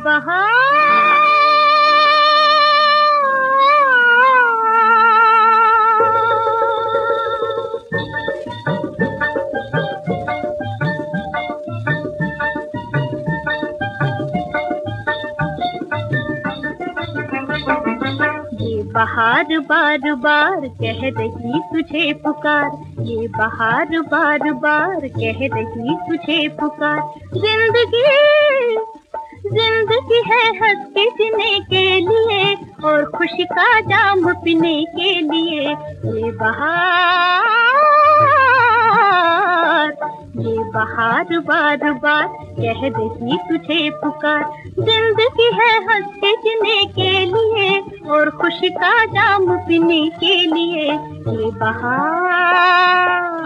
बहार बहार बार बार कह रही तुझे पुकार, ये बहार बार बार कह रही तुझे पुकार। जिंदगी जिंदगी है हंस के जीने के लिए और खुशी का जाम पीने के लिए। ये बहार बार बार कह रही तुझे पुकार। जिंदगी है हंस के जीने के लिए और खुशी का जाम पीने के लिए। ये बहार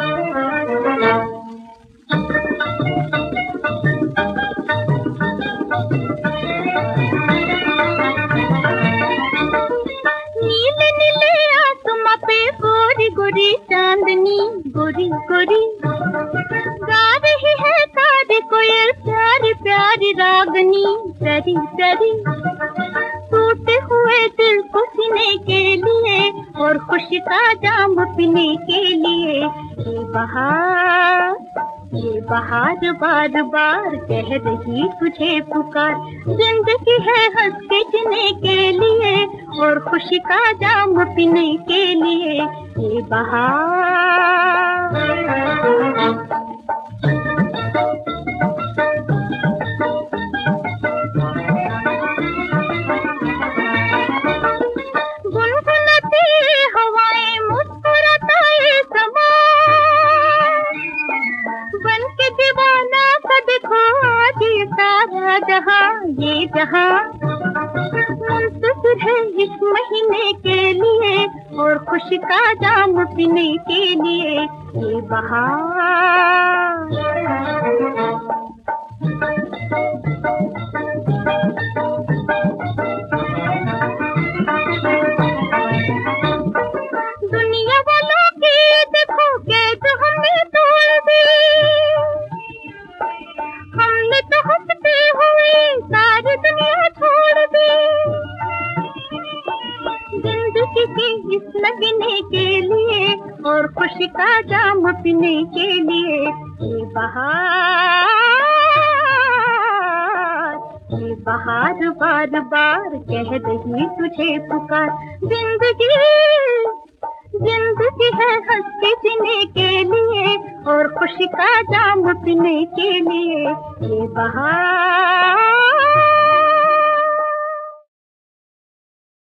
नीले नीले आसमां पे गोरी गोरी चांदनी, गोरी गोरी गा रही है तारी कोयल प्यारी प्यारी रागनी। प्यारी प्यारी टूटे हुए दिल को सीने के लिए और खुशी का जाम पीने के लिए। ये बहार बार बार कह रही तुझे पुकार। जिंदगी है हंस के जीने के लिए और खुशी का जाम पीने के लिए। ये बहार जहाँ ये जहाँ मुंतज़िर है इस महीने के लिए और खुशी का जाम पीने के लिए। ये बहार दुनिया वालों की देखो के जो हमें तोड़ दी, हमने तो हंसते हुए सारी दुनिया छोड़ दी। जिंदगी के इस लगने के लिए और खुशी का जाम पीने के लिए। ये बहार बार बार कह रही तुझे पुकार। जिंदगी जिंदगी है हंस के जीने के लिए और खुशी का जाम पीने के लिए। ये बहार